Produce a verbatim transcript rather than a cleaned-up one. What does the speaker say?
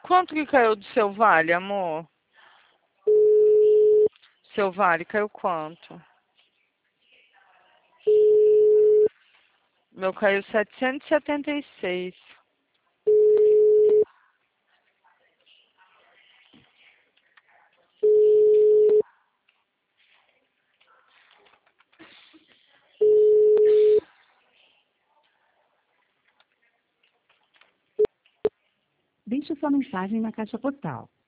Quanto que caiu do seu vale, amor? Seu vale caiu quanto? Meu caiu setecentos e setenta e seis. Deixe sua mensagem na caixa postal.